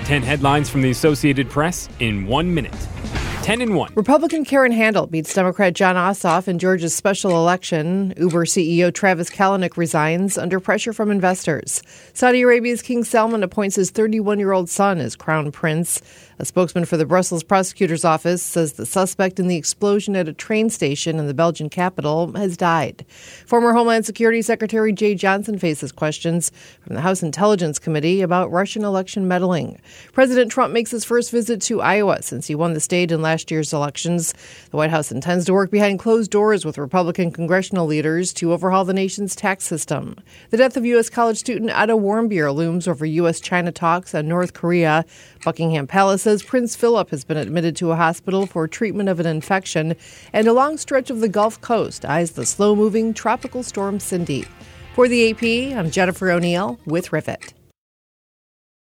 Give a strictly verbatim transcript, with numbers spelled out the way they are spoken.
ten headlines from the Associated Press in one minute. ten in one. Republican Karen Handel beats Democrat Jon Ossoff in Georgia's special election. Uber C E O Travis Kalanick resigns under pressure from investors. Saudi Arabia's King Salman appoints his thirty-one-year-old son as crown prince. A spokesman for the Brussels prosecutor's office says the suspect in the explosion at a train station in the Belgian capital has died. Former Homeland Security Secretary Jeh Johnson faces questions from the House Intelligence Committee about Russian election meddling. President Trump makes his first visit to Iowa since he won the state in last year's elections. The White House intends to work behind closed doors with Republican congressional leaders to overhaul the nation's tax system. The death of U S college student Ada Warmbier looms over U S China talks on North Korea. Buckingham Palace says Prince Philip has been admitted to a hospital for treatment of an infection, and a long stretch of the Gulf Coast eyes the slow-moving tropical storm Cindy. For the A P, I'm Jennifer O'Neill with Rivet.